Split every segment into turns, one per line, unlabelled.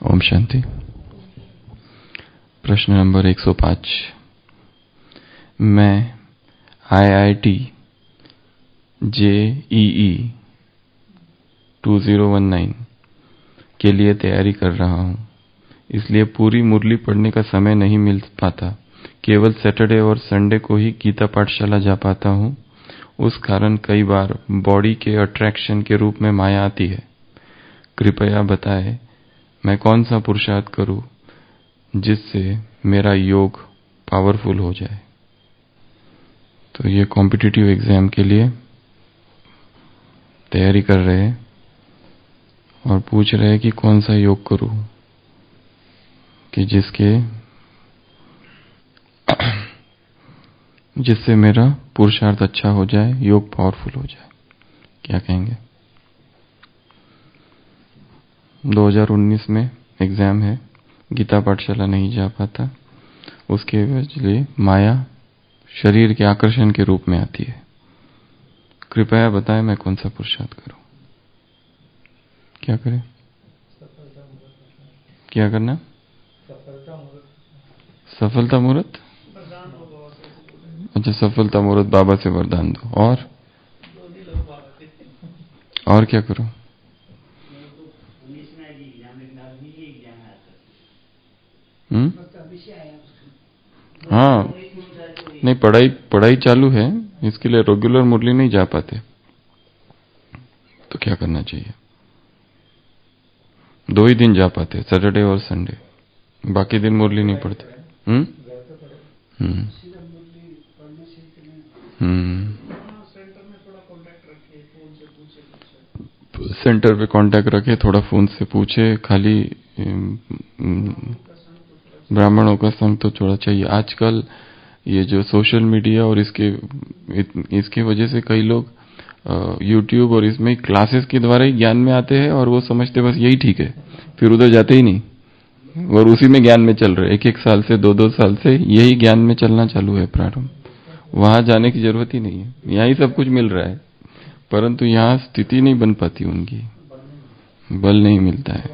ओम शांति। प्रश्न नंबर 105। मैं IIT JEE 2019 के लिए तैयारी कर रहा हूँ, इसलिए पूरी मुरली पढ़ने का समय नहीं मिल पाता। केवल सैटरडे और संडे को ही गीता पाठशाला जा पाता हूँ। उस कारण कई बार बॉडी के अट्रैक्शन के रूप में माया आती है। कृपया बताएं मैं कौन सा पुरुषार्थ करूं जिससे मेरा योग पावरफुल हो जाए। तो ये कॉम्पिटिटिव एग्जाम के लिए तैयारी कर रहे हैं और पूछ रहे हैं कि कौन सा योग करूं कि जिससे मेरा पुरुषार्थ अच्छा हो जाए, योग पावरफुल हो जाए। क्या कहेंगे? 2019 में एग्जाम है, गीता पाठशाला नहीं जा पाता, उसके लिए माया शरीर के आकर्षण के रूप में आती है। कृपया बताएं मैं कौन सा पुरुषार्थ करूं। क्या करें? क्या करना? सफलता मुहूर्त। अच्छा, सफलता मुहूर्त बाबा से वरदान दो। और क्या करूं? हाँ, नहीं, पढ़ाई चालू है, इसके लिए रेगुलर मुरली नहीं जा पाते। तो क्या करना चाहिए? 2 ही दिन जा पाते, सैटरडे और संडे, बाकी दिन मुरली नहीं पढ़ते। सेंटर पे कांटेक्ट रखे, थोड़ा फोन से पूछे। खाली ब्राह्मणों का संग तो थोड़ा चाहिए। आजकल ये जो सोशल मीडिया और इसके वजह से कई लोग यूट्यूब और इसमें क्लासेस के द्वारा ही ज्ञान में आते हैं और वो समझते बस यही ठीक है, फिर उधर जाते ही नहीं और उसी में ज्ञान में चल रहे। 1-1 साल से 2-2 साल से यही ज्ञान में चलना चालू है प्रारंभ। वहां जाने की जरूरत ही नहीं है, यहाँ ही सब कुछ मिल रहा है, परंतु यहाँ स्थिति नहीं बन पाती, उनकी बल नहीं मिलता है।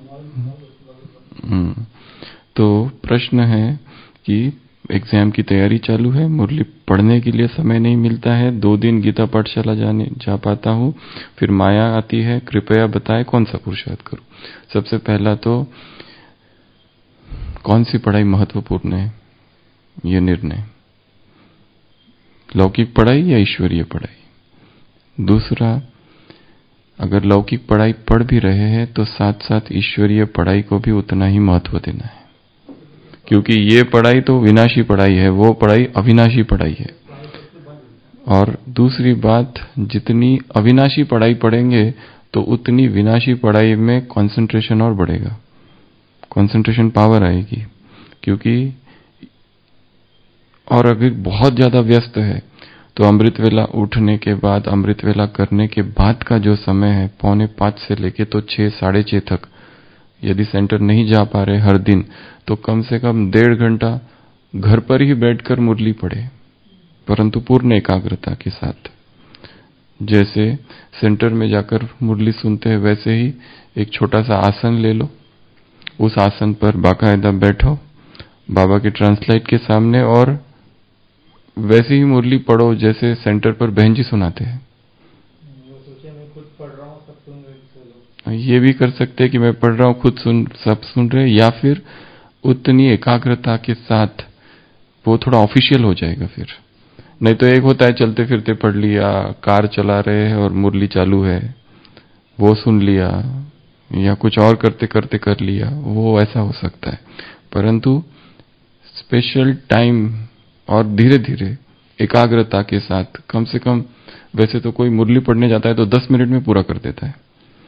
तो प्रश्न है कि एग्जाम की तैयारी चालू है, मुरली पढ़ने के लिए समय नहीं मिलता है, 2 दिन गीता पाठशाला जा पाता हूँ, फिर माया आती है। कृपया बताएं कौन सा पुरुषार्थ करूं। सबसे पहला तो कौन सी पढ़ाई महत्वपूर्ण है, ये निर्णय, लौकिक पढ़ाई या ईश्वरीय पढ़ाई। दूसरा, अगर लौकिक पढ़ाई पढ़ भी रहे हैं तो साथ साथ ईश्वरीय पढ़ाई को भी उतना ही महत्व देना है, क्योंकि ये पढ़ाई तो विनाशी पढ़ाई है, वो पढ़ाई अविनाशी पढ़ाई है। और दूसरी बात, जितनी अविनाशी पढ़ाई पढ़ेंगे तो उतनी विनाशी पढ़ाई में कंसंट्रेशन और बढ़ेगा, कंसंट्रेशन पावर आएगी। क्योंकि और अगर बहुत ज्यादा व्यस्त है तो अमृत वेला उठने के बाद, अमृत वेला करने के बाद का जो समय है 4:45 से लेके तो 6, 6:30 तक, यदि सेंटर नहीं जा पा रहे हर दिन तो कम से कम 1.5 घंटा घर पर ही बैठकर मुरली पढ़े, परंतु पूर्ण एकाग्रता के साथ। जैसे सेंटर में जाकर मुरली सुनते हैं वैसे ही एक छोटा सा आसन ले लो, उस आसन पर बाकायदा बैठो बाबा के ट्रांसलाइट के सामने और वैसे ही मुरली पढ़ो जैसे सेंटर पर बहन जी सुनाते हैं। ये भी कर सकते हैं कि मैं पढ़ रहा हूँ, खुद सब सुन रहे, या फिर उतनी एकाग्रता के साथ, वो थोड़ा ऑफिशियल हो जाएगा। फिर नहीं तो एक होता है चलते फिरते पढ़ लिया, कार चला रहे हैं और मुरली चालू है, वो सुन लिया, या कुछ और करते करते कर लिया, वो ऐसा हो सकता है। परंतु स्पेशल टाइम और धीरे धीरे एकाग्रता के साथ, कम से कम, वैसे तो कोई मुरली पढ़ने जाता है तो 10 मिनट में पूरा कर देता है,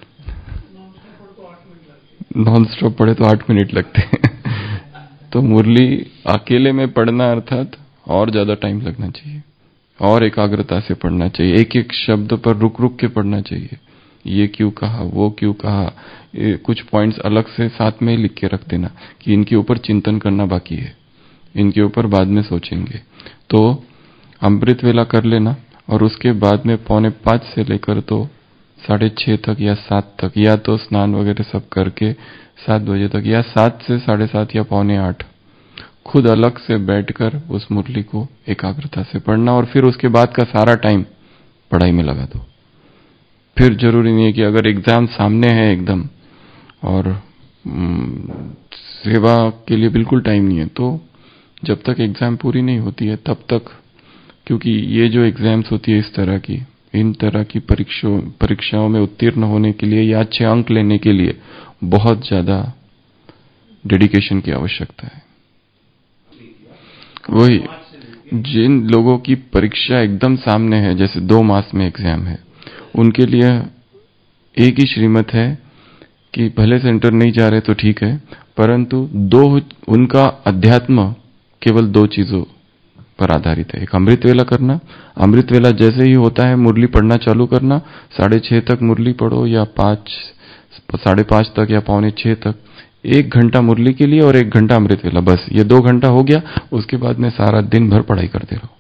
नॉन स्टॉप पढ़े तो 8 मिनट लगते हैं तो मुरली अकेले में पढ़ना अर्थात और ज्यादा टाइम लगना चाहिए और एकाग्रता से पढ़ना चाहिए। एक एक शब्द पर रुक रुक के पढ़ना चाहिए। ये क्यों कहा, वो क्यों कहा, कुछ पॉइंट्स अलग से साथ में लिख के रख देना कि इनके ऊपर चिंतन करना बाकी है, इनके ऊपर बाद में सोचेंगे। तो अमृत वेला कर लेना और उसके बाद में 4:45 से लेकर तो 6:30 तक या 7 तक, या तो स्नान वगैरह सब करके 7 बजे तक, या 7 से 7:30 या 7:45 खुद अलग से बैठकर उस मुरली को एकाग्रता से पढ़ना, और फिर उसके बाद का सारा टाइम पढ़ाई में लगा दो। फिर जरूरी नहीं है कि अगर एग्जाम सामने है एकदम और सेवा के लिए बिल्कुल टाइम नहीं है, तो जब तक एग्जाम पूरी नहीं होती है तब तक, क्योंकि ये जो एग्जाम्स होती है इस तरह की, इन तरह की परीक्षाओं में उत्तीर्ण होने के लिए या अच्छे अंक लेने के लिए बहुत ज्यादा डेडिकेशन की आवश्यकता है। वही जिन लोगों की परीक्षा एकदम सामने है, जैसे 2 मास में एग्जाम है, उनके लिए एक ही श्रीमत है कि भले सेंटर नहीं जा रहे तो ठीक है, परंतु उनका अध्यात्म केवल 2 चीजों पर आधारित है। एक अमृत वेला करना, अमृत वेला जैसे ही होता है मुरली पढ़ना चालू करना, 6:30 तक मुरली पढ़ो या 5:30 तक या 5:45 तक, 1 घंटा मुरली के लिए और 1 घंटा अमृत वेला, बस ये 2 घंटा हो गया। उसके बाद में सारा दिन भर पढ़ाई करते रहो।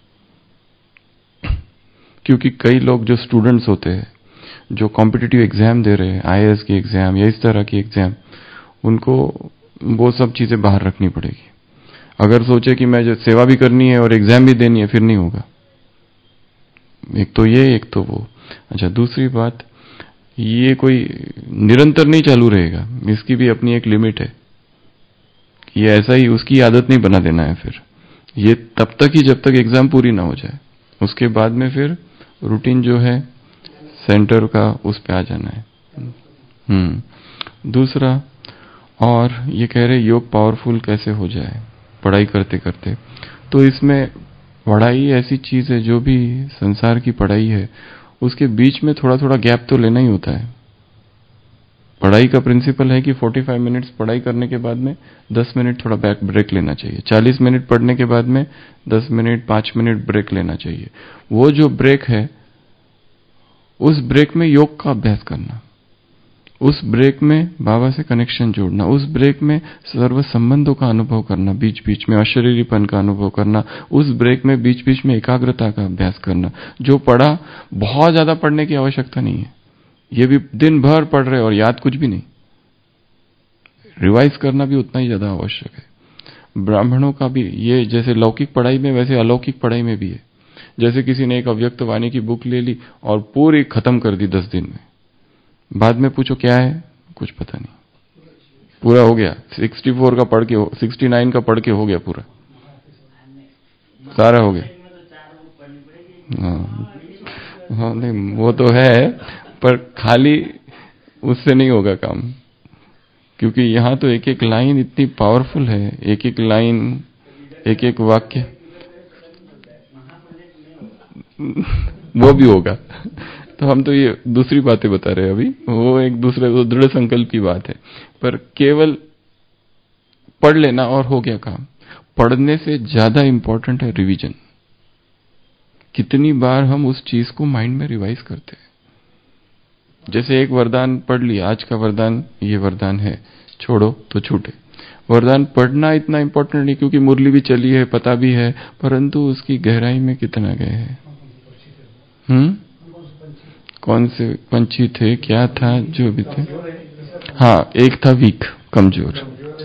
क्योंकि कई लोग जो स्टूडेंट्स होते हैं, जो कॉम्पिटिटिव एग्जाम दे रहे हैं, आईएएस की एग्जाम या इस तरह की एग्जाम, उनको वो सब चीजें बाहर रखनी पड़ेगी। अगर सोचे कि मैं जो सेवा भी करनी है और एग्जाम भी देनी है, फिर नहीं होगा। एक तो ये, एक तो वो। अच्छा, दूसरी बात, ये कोई निरंतर नहीं चालू रहेगा, इसकी भी अपनी एक लिमिट है। ये ऐसा ही उसकी आदत नहीं बना देना है। फिर ये तब तक ही जब तक एग्जाम पूरी ना हो जाए, उसके बाद में फिर रूटीन जो है सेंटर का उस पे आ जाना है। दूसरा, और ये कह रहे योग पावरफुल कैसे हो जाए पढ़ाई करते करते, तो इसमें पढ़ाई ऐसी चीज है, जो भी संसार की पढ़ाई है उसके बीच में थोड़ा थोड़ा गैप तो लेना ही होता है। पढ़ाई का प्रिंसिपल है कि 45 मिनट्स पढ़ाई करने के बाद में 10 मिनट थोड़ा ब्रेक लेना चाहिए। 40 मिनट पढ़ने के बाद में 10 मिनट 5 मिनट ब्रेक लेना चाहिए। वो जो ब्रेक है, उस ब्रेक में योग का अभ्यास करना, उस ब्रेक में बाबा से कनेक्शन जोड़ना, उस ब्रेक में सर्व संबंधों का अनुभव करना, बीच बीच में अशरीरीपन का अनुभव करना, उस ब्रेक में बीच बीच में एकाग्रता का अभ्यास करना। जो पढ़ा, बहुत ज्यादा पढ़ने की आवश्यकता नहीं है। ये भी दिन भर पढ़ रहे और याद कुछ भी नहीं, रिवाइज करना भी उतना ही ज्यादा आवश्यक है। ब्राह्मणों का भी ये जैसे लौकिक पढ़ाई में, वैसे अलौकिक पढ़ाई में भी है। जैसे किसी ने एक अव्यक्त वाणी की बुक ले ली और पूरी खत्म कर दी 10 दिन में, बाद में पूछो क्या है, कुछ पता नहीं, पूरा हो गया। 64 का पढ़ के, 69 का पढ़ के हो गया, पूरा सारा हो गया। हाँ, नहीं वो तो है, पर खाली उससे नहीं होगा काम, क्योंकि यहां तो एक एक लाइन इतनी पावरफुल है, एक एक लाइन, एक एक वाक्य। वो भी होगा। तो हम तो ये दूसरी बातें बता रहे हैं अभी, वो एक दूसरे को दृढ़ संकल्प की बात है। पर केवल पढ़ लेना और हो गया काम। पढ़ने से ज्यादा इंपॉर्टेंट है रिवीजन। कितनी बार हम उस चीज को माइंड में रिवाइज करते हैं। जैसे एक वरदान पढ़ लिया, आज का वरदान ये वरदान है, छोड़ो तो छूटे। वरदान पढ़ना इतना इंपॉर्टेंट नहीं, क्योंकि मुरली भी चली है, पता भी है, परंतु उसकी गहराई में कितना गए हैं। कौन से पंछी थे, क्या था, जो भी थे। हाँ, एक था वीक, कमजोर।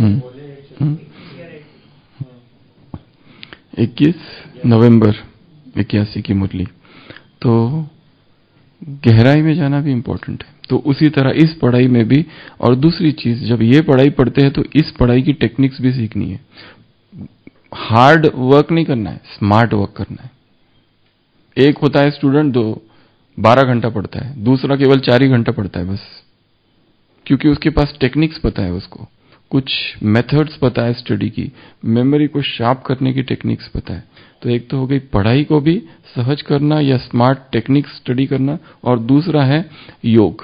21 नवंबर 81 की मुरली। तो गहराई में जाना भी इंपॉर्टेंट है। तो उसी तरह इस पढ़ाई में भी, और दूसरी चीज, जब ये पढ़ाई पढ़ते हैं तो इस पढ़ाई की टेक्निक्स भी सीखनी है। हार्ड वर्क नहीं करना है, स्मार्ट वर्क करना है। एक होता है स्टूडेंट 12 घंटा पढ़ता है, दूसरा केवल 4 ही घंटा पढ़ता है बस, क्योंकि उसके पास टेक्निक्स पता है, उसको कुछ मेथड्स पता है स्टडी की, मेमोरी को शार्प करने की टेक्निक्स पता है। तो एक तो हो गई पढ़ाई को भी सहज करना या स्मार्ट टेक्निक्स स्टडी करना, और दूसरा है योग।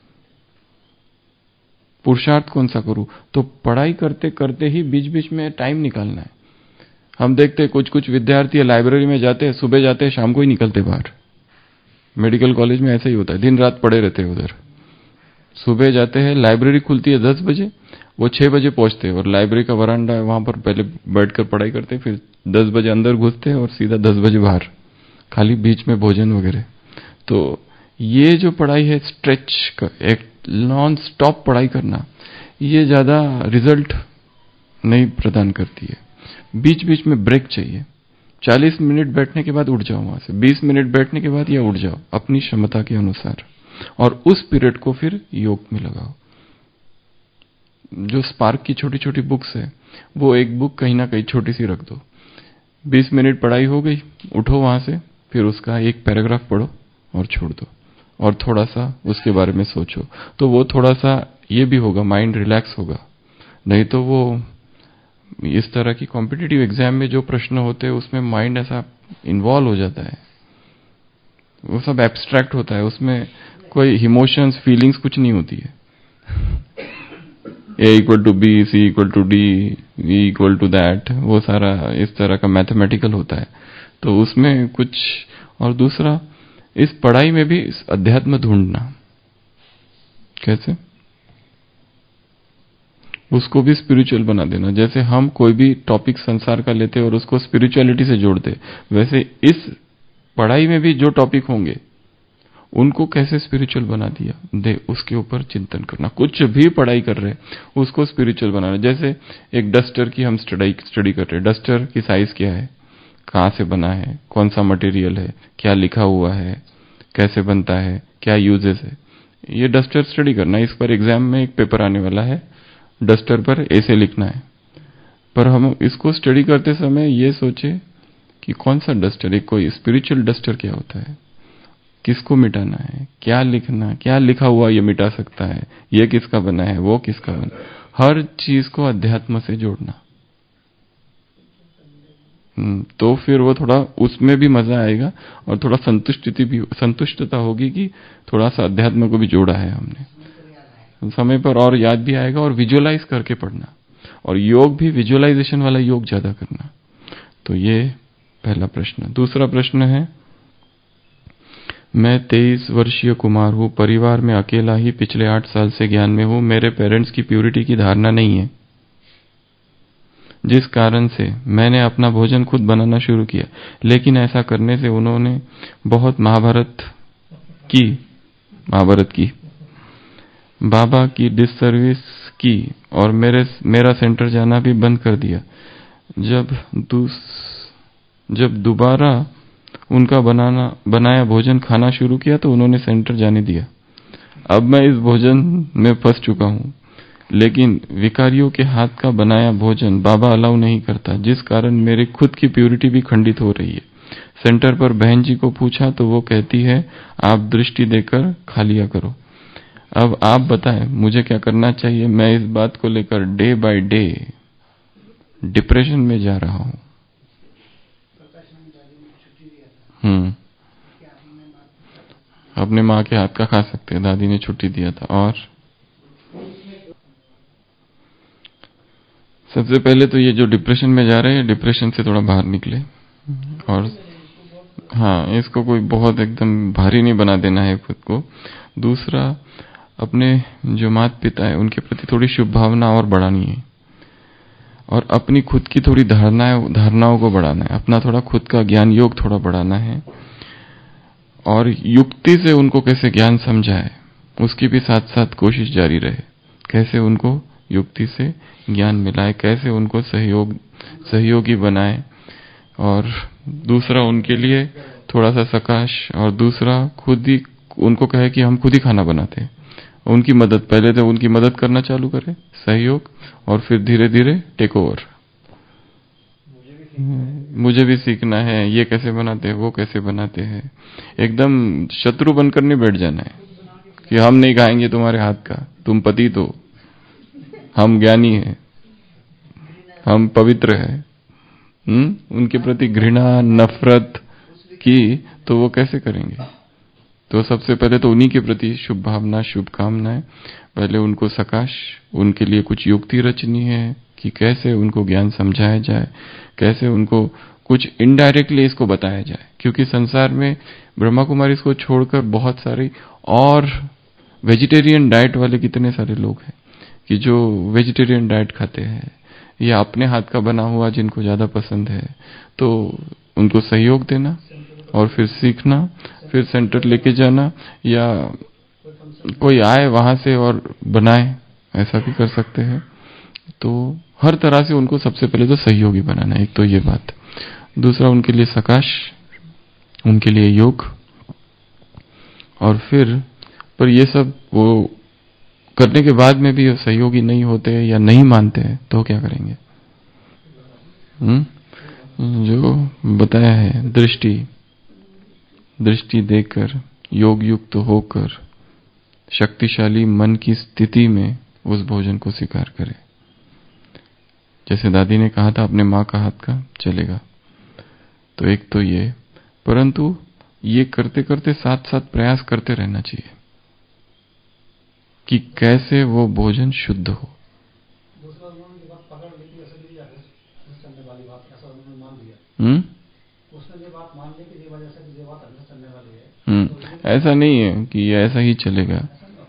पुरुषार्थ कौन सा करूं, तो पढ़ाई करते करते ही बीच बीच में टाइम निकालना है। हम देखते हैं कुछ कुछ विद्यार्थी लाइब्रेरी में जाते हैं, सुबह जाते हैं, शाम को ही निकलते बाहर। मेडिकल कॉलेज में ऐसा ही होता है, दिन रात पड़े रहते हैं उधर। सुबह जाते हैं, लाइब्रेरी खुलती है 10 बजे, वो 6 बजे पहुंचते हैं, और लाइब्रेरी का वरांडा है, वहां पर पहले बैठकर पढ़ाई करते हैं, फिर 10 बजे अंदर घुसते हैं और सीधा 10 बजे बाहर, खाली बीच में भोजन वगैरह। तो ये जो पढ़ाई है स्ट्रेच का, एक नॉन स्टॉप पढ़ाई करना, ये ज्यादा रिजल्ट नहीं प्रदान करती है। बीच बीच में ब्रेक चाहिए। 40 मिनट बैठने के बाद उठ जाओ वहां से, 20 मिनट बैठने के बाद या उठ जाओ अपनी क्षमता के अनुसार, और उस पीरियड को फिर योग में लगाओ। जो स्पार्क की छोटी छोटी बुक्स है, वो एक बुक कहीं ना कहीं छोटी सी रख दो। 20 मिनट पढ़ाई हो गई, उठो वहां से, फिर उसका एक पैराग्राफ पढ़ो और छोड़ दो, और थोड़ा सा उसके बारे में सोचो। तो वो थोड़ा सा ये भी होगा, माइंड रिलैक्स होगा। नहीं तो वो इस तरह की कॉम्पिटिटिव एग्जाम में जो प्रश्न होते हैं उसमें माइंड ऐसा इन्वॉल्व हो जाता है, वो सब एब्स्ट्रैक्ट होता है, उसमें कोई इमोशंस फीलिंग्स कुछ नहीं होती है। A equal to B, C equal to D, E equal to that, वो सारा इस तरह का मैथमेटिकल होता है, तो उसमें कुछ। और दूसरा, इस पढ़ाई में भी इस अध्यात्म ढूंढना, कैसे उसको भी स्पिरिचुअल बना देना। जैसे हम कोई भी टॉपिक संसार का लेते और उसको स्पिरिचुअलिटी से जोड़ते, वैसे इस पढ़ाई में भी जो टॉपिक होंगे उनको कैसे स्पिरिचुअल बना दिया दे, उसके ऊपर चिंतन करना। कुछ भी पढ़ाई कर रहे उसको स्पिरिचुअल बनाना। जैसे एक डस्टर की हम स्टडी कर रहे हैं, डस्टर की साइज क्या है, कहां से बना है, कौन सा मटेरियल है, क्या लिखा हुआ है, कैसे बनता है, क्या यूजेस है, ये डस्टर स्टडी करना। इस पर एग्जाम में एक पेपर आने वाला है, डस्टर पर ऐसे लिखना है। पर हम इसको स्टडी करते समय ये सोचे कि कौन सा डस्टर है, कोई स्पिरिचुअल डस्टर क्या होता है, किसको मिटाना है, क्या लिखना, क्या लिखा हुआ ये मिटा सकता है, ये किसका बना है, वो किसका बना। हर चीज को अध्यात्म से जोड़ना। तो फिर वो थोड़ा उसमें भी मजा आएगा, और थोड़ा संतुष्टता होगी कि थोड़ा सा अध्यात्म को भी जोड़ा है हमने समय पर, और याद भी आएगा। और विजुअलाइज करके पढ़ना, और योग भी विजुअलाइजेशन वाला योग ज्यादा करना। तो ये पहला प्रश्न। दूसरा प्रश्न है, मैं 23 वर्षीय कुमार हूं, परिवार में अकेला ही पिछले 8 साल से ज्ञान में हूं। मेरे पेरेंट्स की प्यूरिटी की धारणा नहीं है, जिस कारण से मैंने अपना भोजन खुद बनाना शुरू किया, लेकिन ऐसा करने से उन्होंने बहुत महाभारत की बाबा की डिससर्विस की, और मेरा सेंटर जाना भी बंद कर दिया। जब दोबारा उनका बनाया भोजन खाना शुरू किया तो उन्होंने सेंटर जाने दिया। अब मैं इस भोजन में फंस चुका हूं, लेकिन विकारियों के हाथ का बनाया भोजन बाबा अलाउ नहीं करता, जिस कारण मेरी खुद की प्यूरिटी भी खंडित हो रही है। सेंटर पर बहन जी को पूछा तो वो कहती है, आप दृष्टि देकर खा लिया करो। अब आप बताएं मुझे क्या करना चाहिए। मैं इस बात को लेकर डे बाय डे डिप्रेशन में जा रहा हूं। अपने माँ के हाथ का खा सकते हैं, दादी ने छुट्टी दिया था। और सबसे पहले तो ये जो डिप्रेशन में जा रहे हैं, डिप्रेशन से थोड़ा बाहर निकले, और हाँ, इसको कोई बहुत एकदम भारी नहीं बना देना है खुद को। दूसरा, अपने जो माता पिता है उनके प्रति थोड़ी शुभ भावना और बढ़ानी है, और अपनी खुद की थोड़ी धारणाओं को बढ़ाना है, अपना थोड़ा खुद का ज्ञान योग थोड़ा बढ़ाना है, और युक्ति से उनको कैसे ज्ञान समझाए उसकी भी साथ साथ कोशिश जारी रहे। कैसे उनको युक्ति से ज्ञान मिलाए, कैसे उनको सहयोगी बनाए, और दूसरा उनके लिए थोड़ा सा सकाश, और दूसरा खुद ही उनको कहे कि हम खुद ही खाना बनाते हैं। उनकी मदद, पहले तो उनकी मदद करना चालू करें, सहयोग, और फिर धीरे धीरे टेक ओवर। मुझे भी सीखना है, ये कैसे बनाते हैं, वो कैसे बनाते हैं। एकदम शत्रु बनकर नहीं बैठ जाना है कि हम नहीं खाएंगे तुम्हारे हाथ का, तुम पतित हो, हम ज्ञानी हैं, हम पवित्र हैं। उनके प्रति घृणा नफरत की तो वो कैसे करेंगे। तो सबसे पहले तो उन्हीं के प्रति शुभ भावना शुभकामनाएं, पहले उनको सकाश, उनके लिए कुछ युक्ति रचनी है कि कैसे उनको ज्ञान समझाया जाए, कैसे उनको कुछ इनडायरेक्टली इसको बताया जाए। क्योंकि संसार में ब्रह्मा कुमारी इसको छोड़कर बहुत सारी और वेजिटेरियन डाइट वाले कितने सारे लोग हैं कि जो वेजिटेरियन डाइट खाते हैं, या अपने हाथ का बना हुआ जिनको ज्यादा पसंद है, तो उनको सहयोग देना और फिर सीखना, फिर सेंटर लेके जाना, या कोई आए वहां से और बनाए, ऐसा भी कर सकते हैं। तो हर तरह से उनको सबसे पहले तो सहयोगी बनाना, एक तो ये बात। दूसरा उनके लिए सकाश, उनके लिए योग। और फिर पर ये सब वो करने के बाद में भी सहयोगी नहीं होते या नहीं मानते हैं तो क्या करेंगे? जो बताया है, दृष्टि दृष्टि देकर, योग युक्त होकर, शक्तिशाली मन की स्थिति में उस भोजन को स्वीकार करें। जैसे दादी ने कहा था, अपने माँ का हाथ का चलेगा। तो एक तो ये, परंतु ये करते करते साथ साथ प्रयास करते रहना चाहिए कि कैसे वो भोजन शुद्ध हो। ऐसा नहीं है कि ये ऐसा ही चलेगा।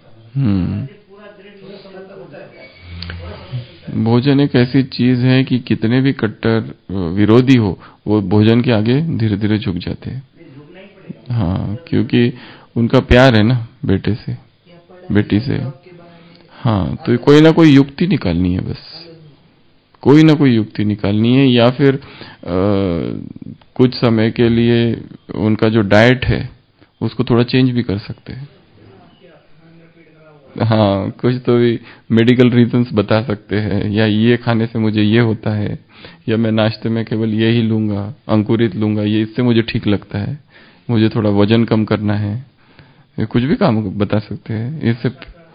भोजन एक ऐसी चीज है कि कितने भी कट्टर विरोधी हो, वो भोजन के आगे धीरे धीरे झुक जाते हैं। हाँ, क्योंकि उनका प्यार है ना बेटे से, बेटी से। हाँ, तो कोई ना कोई युक्ति निकालनी है, बस कोई ना कोई युक्ति निकालनी है, या फिर कुछ समय के लिए उनका जो डाइट है उसको थोड़ा चेंज भी कर सकते हैं। हाँ, कुछ तो भी मेडिकल रीजंस बता सकते हैं, या ये खाने से मुझे ये होता है, या मैं नाश्ते में केवल ये ही लूंगा, अंकुरित लूंगा, ये इससे मुझे ठीक लगता है, मुझे थोड़ा वजन कम करना है। ये कुछ भी काम बता सकते हैं इससे।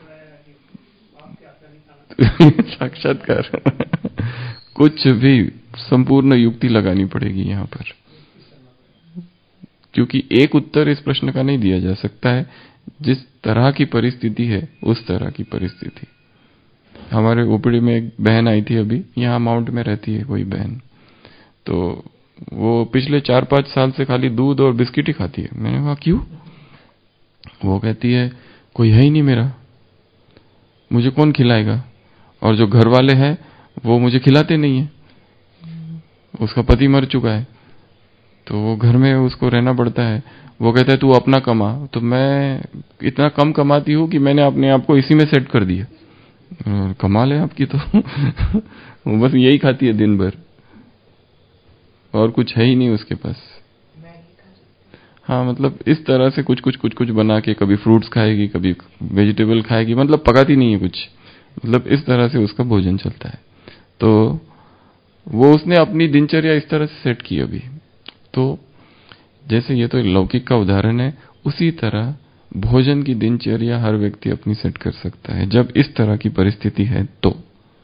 साक्षात्कार कुछ भी संपूर्ण युक्ति लगानी पड़ेगी यहाँ पर, क्योंकि एक उत्तर इस प्रश्न का नहीं दिया जा सकता है। जिस तरह की परिस्थिति है उस तरह की परिस्थिति। हमारे ओपीडी में एक बहन आई थी, अभी यहाँ माउंट में रहती है कोई बहन, तो वो पिछले 4-5 साल से खाली दूध और बिस्किट ही खाती है। मैंने कहा क्यों? वो कहती है कोई है ही नहीं मेरा, मुझे कौन खिलाएगा, और जो घर वाले हैं वो मुझे खिलाते नहीं है, उसका पति मर चुका है, तो वो घर में उसको रहना पड़ता है। वो कहता है तू अपना कमा, तो मैं इतना कम कमाती हूँ कि मैंने अपने आप को इसी में सेट कर दिया। कमाल है आपकी तो वो बस यही खाती है दिन भर, और कुछ है ही नहीं उसके पास। हाँ, मतलब इस तरह से कुछ बना के, कभी फ्रूट्स खाएगी, कभी वेजिटेबल खाएगी, मतलब पकाती नहीं है कुछ, मतलब इस तरह से उसका भोजन चलता है। तो वो उसने अपनी दिनचर्या इस तरह से सेट की अभी। तो जैसे ये तो एक लौकिक का उदाहरण है, उसी तरह भोजन की दिनचर्या हर व्यक्ति अपनी सेट कर सकता है जब इस तरह की परिस्थिति है। तो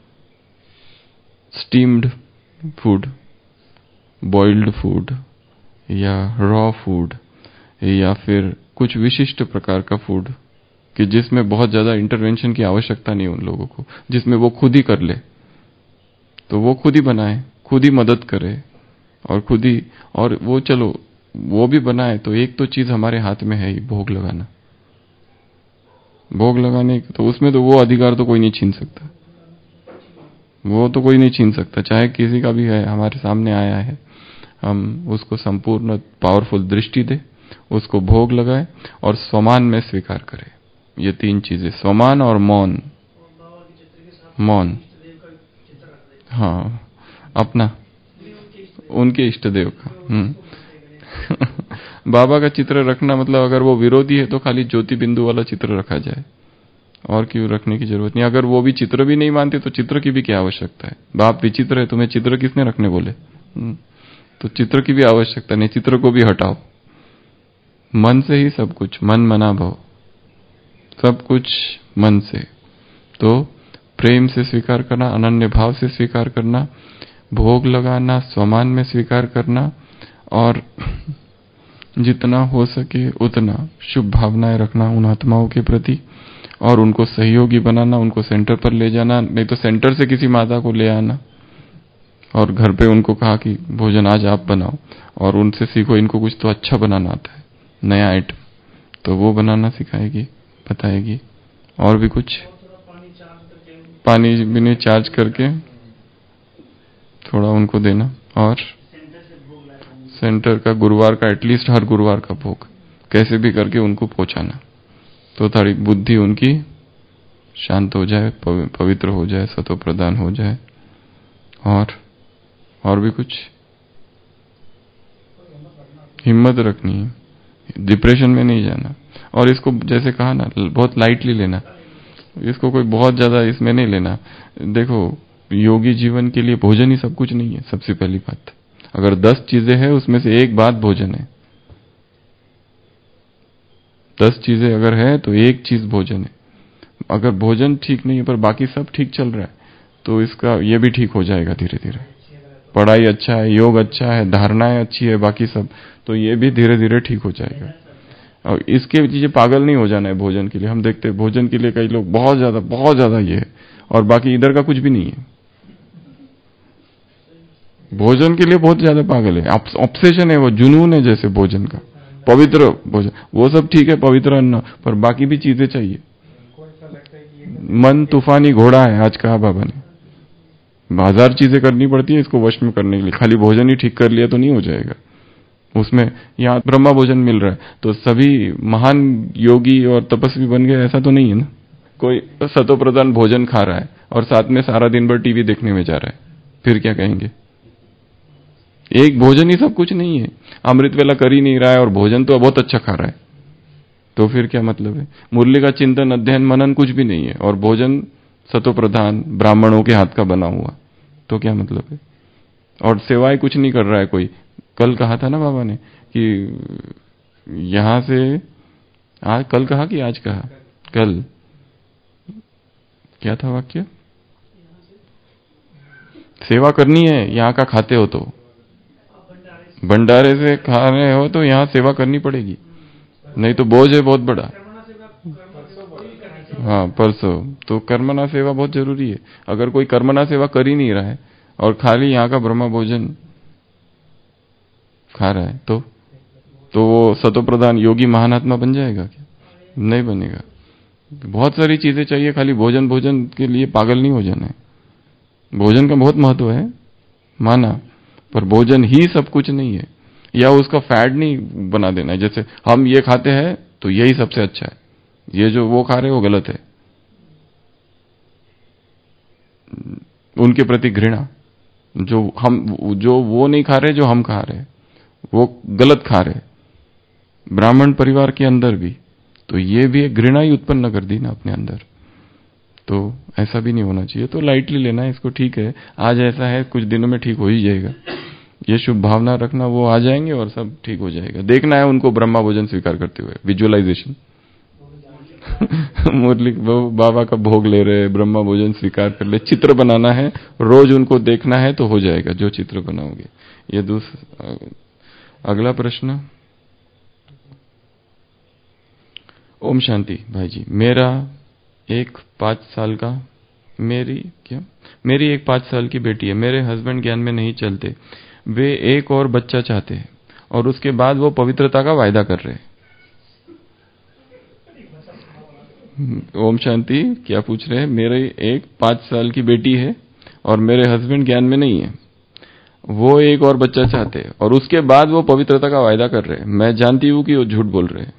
स्टीम्ड फूड, बॉइल्ड फूड, या रॉ फूड, या फिर कुछ विशिष्ट प्रकार का फूड कि जिसमें बहुत ज्यादा इंटरवेंशन की आवश्यकता नहीं उन लोगों को, जिसमें वो खुद ही कर ले, तो वो खुद ही बनाए, खुद ही मदद करे, और खुद ही, और वो चलो वो भी बनाए, तो एक तो चीज हमारे हाथ में है ही, भोग लगाना। भोग लगाने तो उसमें तो वो अधिकार तो कोई नहीं छीन सकता, वो तो कोई नहीं छीन सकता, चाहे किसी का भी है, हमारे सामने आया है, हम उसको संपूर्ण पावरफुल दृष्टि दे, उसको भोग लगाए और स्वमान में स्वीकार करे। ये 3 चीजें, स्वमान और मौन। मौन, हाँ, अपना, उनके इष्ट देव का। बाबा का चित्र रखना मतलब, अगर वो विरोधी है तो खाली ज्योति बिंदु वाला चित्र रखा जाए, और क्यों रखने की जरूरत नहीं। अगर वो भी चित्र भी नहीं मानते तो चित्र की भी क्या आवश्यकता है? बाप विचित्र है, तुम्हें चित्र किसने रखने बोले? तो चित्र की भी आवश्यकता नहीं, चित्र को भी हटाओ। मन से ही सब कुछ, मन मना भव, सब कुछ मन से। तो प्रेम से स्वीकार करना, अनन्य भाव से स्वीकार करना, भोग लगाना, स्वमान में स्वीकार करना, और जितना हो सके उतना शुभ भावनाएं रखना उन आत्माओं के प्रति, और उनको सहयोगी बनाना, उनको सेंटर पर ले जाना, नहीं तो सेंटर से किसी माता को ले आना, और घर पे उनको कहा कि भोजन आज आप बनाओ, और उनसे सीखो, इनको कुछ तो अच्छा बनाना आता है, नया आइटम, तो वो बनाना सिखाएगी, बताएगी। और भी कुछ, पानी भी नहीं चार्ज करके थोड़ा उनको देना, और सेंटर का गुरुवार का, एटलीस्ट हर गुरुवार का भोग, कैसे भी करके उनको पहुंचाना, तो थोड़ी बुद्धि उनकी शांत हो जाए, पवित्र हो जाए, सतो प्रदान हो जाए। और भी कुछ हिम्मत रखनी है, डिप्रेशन में नहीं जाना। और इसको जैसे कहा ना, बहुत लाइटली लेना, इसको कोई बहुत ज्यादा इसमें नहीं लेना। देखो, योगी जीवन के लिए भोजन ही सब कुछ नहीं है। सबसे पहली बात, अगर 10 चीजें हैं उसमें से एक बात भोजन है, 10 चीजें अगर है तो एक चीज भोजन है। अगर भोजन ठीक नहीं है पर बाकी सब ठीक चल रहा है, तो इसका ये भी ठीक हो जाएगा धीरे धीरे। पढ़ाई अच्छा है, योग अच्छा है, धारणाएं अच्छी है, बाकी सब, तो ये भी धीरे धीरे ठीक हो जाएगा। और इसके पीछे पागल नहीं हो जाना है भोजन के लिए। हम देखते हैं भोजन के लिए कई लोग बहुत ज्यादा ये है, और बाकी इधर का कुछ भी नहीं है। भोजन के लिए बहुत ज्यादा पागल है, ऑब्सेशन है, वो जुनून है जैसे भोजन का। पवित्र भोजन वो सब ठीक है, पवित्र अन्न, पर बाकी भी चीजें चाहिए। मन तूफानी घोड़ा है, आज कहा बाबा ने। 1000 चीजें करनी पड़ती है इसको वश में करने के लिए। खाली भोजन ही ठीक कर लिया तो नहीं हो जाएगा। उसमें यहाँ ब्रह्मा भोजन मिल रहा है तो सभी महान योगी और तपस्वी बन गए, ऐसा तो नहीं है ना। कोई सतो प्रधान भोजन खा रहा है और साथ में सारा दिन भर टीवी देखने में जा रहा है, फिर क्या कहेंगे? एक भोजन ही सब कुछ नहीं है। अमृत वेला कर ही नहीं रहा है और भोजन तो बहुत अच्छा खा रहा है, तो फिर क्या मतलब है? मुरली का चिंतन, अध्ययन, मनन कुछ भी नहीं है और भोजन सतो प्रधान ब्राह्मणों के हाथ का बना हुआ, तो क्या मतलब है? और सेवाएं कुछ नहीं कर रहा है कोई। कल कहा था ना बाबा ने कि यहां से, आज कल कहा कि आज कहा? कल क्या था वाक्य? सेवा करनी है, यहां का खाते हो तो, भंडारे से खा रहे हो तो यहां सेवा करनी पड़ेगी, नहीं तो बोझ है बहुत बड़ा। हाँ, परसों तो कर्मना सेवा बहुत जरूरी है। अगर कोई कर्मना सेवा कर ही नहीं रहा है और खाली यहाँ का ब्रह्म भोजन खा रहा है, तो वो सतो प्रधान योगी महानात्मा बन जाएगा क्या? नहीं बनेगा। बहुत सारी चीजें चाहिए, खाली भोजन भोजन के लिए पागल नहीं हो जाना है। भोजन का बहुत महत्व है माना, पर भोजन ही सब कुछ नहीं है, या उसका फैड नहीं बना देना है। जैसे हम ये खाते हैं तो यही सबसे अच्छा है, ये जो वो खा रहे वो गलत है। उनके प्रति घृणा, जो वो नहीं खा रहे, जो हम खा रहे वो गलत खा रहे, ब्राह्मण परिवार के अंदर भी, तो ये भी एक घृणा ही उत्पन्न कर दी ना अपने अंदर। तो ऐसा भी नहीं होना चाहिए। तो लाइटली लेना है इसको, ठीक है आज ऐसा है, कुछ दिनों में ठीक हो ही जाएगा। ये शुभ भावना रखना, वो आ जाएंगे और सब ठीक हो जाएगा। देखना है उनको ब्रह्मा भोजन स्वीकार करते हुए, विजुअलाइजेशन। मुरली बाबा का भोग ले रहे, ब्रह्मा भोजन स्वीकार कर ले, चित्र बनाना है, रोज उनको देखना है तो हो जाएगा जो चित्र बनाओगे। ये दूसरा। अगला प्रश्न। ओम शांति भाई जी, मेरी एक 5 साल की बेटी है। मेरे हस्बैंड ज्ञान में नहीं चलते, वे एक और बच्चा चाहते हैं और उसके बाद वो पवित्रता का वायदा कर रहे हैं। ओम शांति, क्या पूछ रहे हैं? मेरे एक 5 साल की बेटी है और मेरे हस्बैंड ज्ञान में नहीं है, वो एक और बच्चा चाहते हैं और उसके बाद वो पवित्रता का वायदा कर रहे हैं। मैं जानती हूँ कि वो झूठ बोल रहे हैं।